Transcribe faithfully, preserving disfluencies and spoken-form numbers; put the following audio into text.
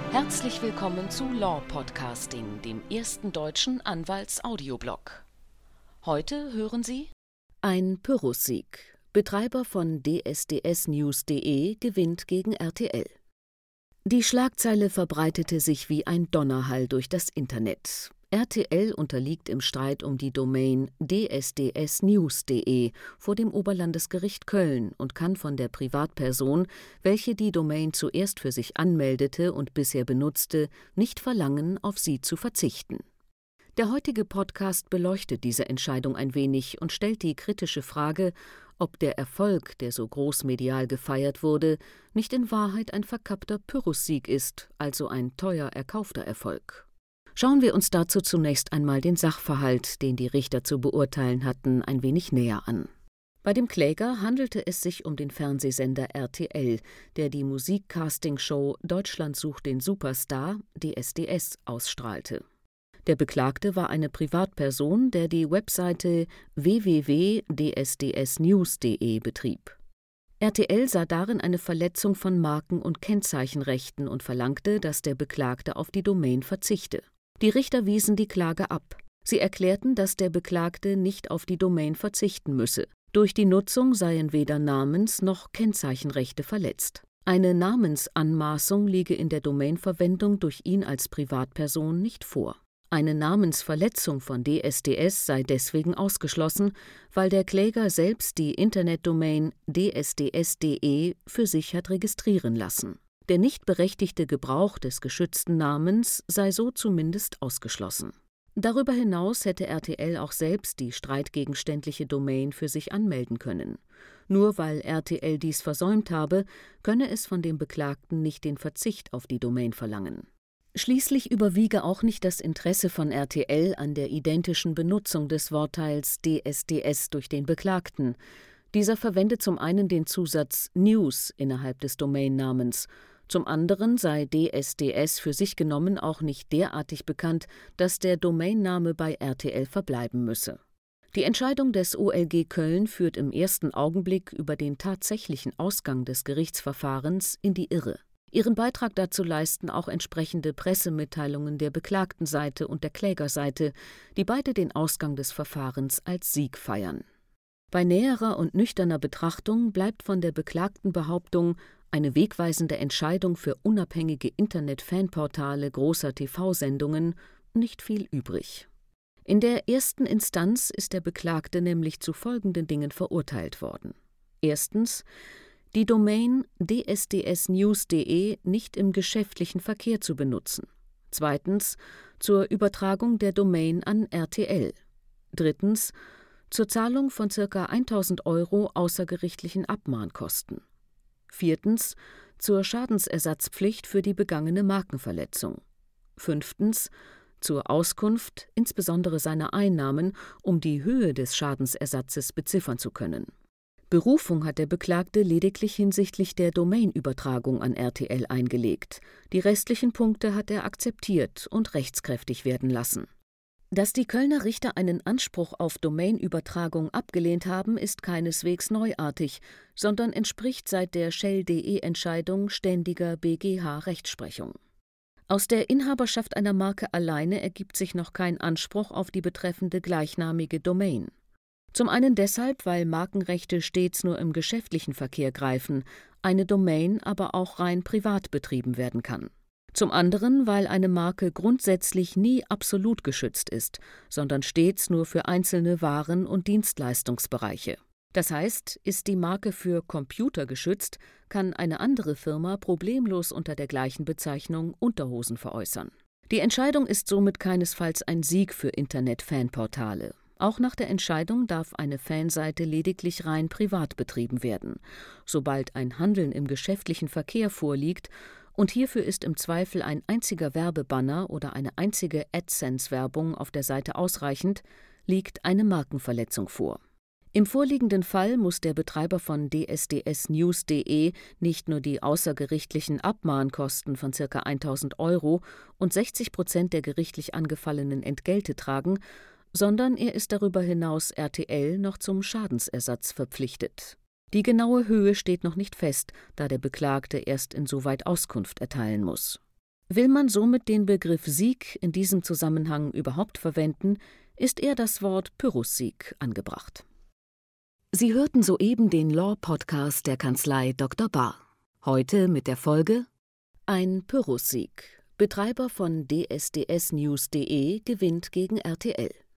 Herzlich willkommen zu Law Podcasting, dem ersten deutschen Anwalts-Audioblog. Heute hören Sie: Ein Pyrrhus-Sieg. Betreiber von d s d s news punkt d e gewinnt gegen R T L. Die Schlagzeile verbreitete sich wie ein Donnerhall durch das Internet. R T L unterliegt im Streit um die Domain d s d s news punkt d e vor dem Oberlandesgericht Köln und kann von der Privatperson, welche die Domain zuerst für sich anmeldete und bisher benutzte, nicht verlangen, auf sie zu verzichten. Der heutige Podcast beleuchtet diese Entscheidung ein wenig und stellt die kritische Frage, ob der Erfolg, der so großmedial gefeiert wurde, nicht in Wahrheit ein verkappter Pyrrhus-Sieg ist, also ein teuer erkaufter Erfolg. Schauen wir uns dazu zunächst einmal den Sachverhalt, den die Richter zu beurteilen hatten, ein wenig näher an. Bei dem Kläger handelte es sich um den Fernsehsender R T L, der die Musikcastingshow Deutschland sucht den Superstar, D S D S, ausstrahlte. Der Beklagte war eine Privatperson, der die Webseite w w w punkt d s d s news punkt d e betrieb. R T L sah darin eine Verletzung von Marken- und Kennzeichenrechten und verlangte, dass der Beklagte auf die Domain verzichte. Die Richter wiesen die Klage ab. Sie erklärten, dass der Beklagte nicht auf die Domain verzichten müsse. Durch die Nutzung seien weder Namens- noch Kennzeichenrechte verletzt. Eine Namensanmaßung liege in der Domainverwendung durch ihn als Privatperson nicht vor. Eine Namensverletzung von D S D S sei deswegen ausgeschlossen, weil der Kläger selbst die Internetdomain d s d s punkt d e für sich hat registrieren lassen. Der nicht berechtigte Gebrauch des geschützten Namens sei so zumindest ausgeschlossen. Darüber hinaus hätte R T L auch selbst die streitgegenständliche Domain für sich anmelden können. Nur weil R T L dies versäumt habe, könne es von dem Beklagten nicht den Verzicht auf die Domain verlangen. Schließlich überwiege auch nicht das Interesse von R T L an der identischen Benutzung des Wortteils D S D S durch den Beklagten. Dieser verwendet zum einen den Zusatz News innerhalb des Domainnamens, zum anderen sei D S D S für sich genommen auch nicht derartig bekannt, dass der Domainname bei R T L verbleiben müsse. Die Entscheidung des O L G Köln führt im ersten Augenblick über den tatsächlichen Ausgang des Gerichtsverfahrens in die Irre. Ihren Beitrag dazu leisten auch entsprechende Pressemitteilungen der Beklagtenseite und der Klägerseite, die beide den Ausgang des Verfahrens als Sieg feiern. Bei näherer und nüchterner Betrachtung bleibt von der beklagten Behauptung, eine wegweisende Entscheidung für unabhängige Internet-Fanportale großer T V-Sendungen, nicht viel übrig. In der ersten Instanz ist der Beklagte nämlich zu folgenden Dingen verurteilt worden. Erstens, die Domain d s d s news punkt d e nicht im geschäftlichen Verkehr zu benutzen. Zweitens, zur Übertragung der Domain an R T L. Drittens, zur Zahlung von ca. tausend Euro außergerichtlichen Abmahnkosten. Viertens, zur Schadensersatzpflicht für die begangene Markenverletzung. Fünftens, zur Auskunft, insbesondere seiner Einnahmen, um die Höhe des Schadensersatzes beziffern zu können. Berufung hat der Beklagte lediglich hinsichtlich der Domainübertragung an R T L eingelegt. Die restlichen Punkte hat er akzeptiert und rechtskräftig werden lassen. Dass die Kölner Richter einen Anspruch auf Domainübertragung abgelehnt haben, ist keineswegs neuartig, sondern entspricht seit der Shell punkt de Entscheidung ständiger B G H-Rechtsprechung. Aus der Inhaberschaft einer Marke alleine ergibt sich noch kein Anspruch auf die betreffende gleichnamige Domain. Zum einen deshalb, weil Markenrechte stets nur im geschäftlichen Verkehr greifen, eine Domain aber auch rein privat betrieben werden kann. Zum anderen, weil eine Marke grundsätzlich nie absolut geschützt ist, sondern stets nur für einzelne Waren- und Dienstleistungsbereiche. Das heißt, ist die Marke für Computer geschützt, kann eine andere Firma problemlos unter der gleichen Bezeichnung Unterhosen veräußern. Die Entscheidung ist somit keinesfalls ein Sieg für Internet-Fanportale. Auch nach der Entscheidung darf eine Fanseite lediglich rein privat betrieben werden. Sobald ein Handeln im geschäftlichen Verkehr vorliegt, und hierfür ist im Zweifel ein einziger Werbebanner oder eine einzige AdSense-Werbung auf der Seite ausreichend, liegt eine Markenverletzung vor. Im vorliegenden Fall muss der Betreiber von d s d s news punkt d e nicht nur die außergerichtlichen Abmahnkosten von ca. tausend Euro und sechzig Prozent der gerichtlich angefallenen Entgelte tragen, sondern er ist darüber hinaus R T L noch zum Schadensersatz verpflichtet. Die genaue Höhe steht noch nicht fest, da der Beklagte erst insoweit Auskunft erteilen muss. Will man somit den Begriff Sieg in diesem Zusammenhang überhaupt verwenden, ist eher das Wort Pyrrhussieg angebracht. Sie hörten soeben den Law-Podcast der Kanzlei Doktor Bahr. Heute mit der Folge Ein Pyrrhussieg. Betreiber von D S D S News punkt de gewinnt gegen R T L.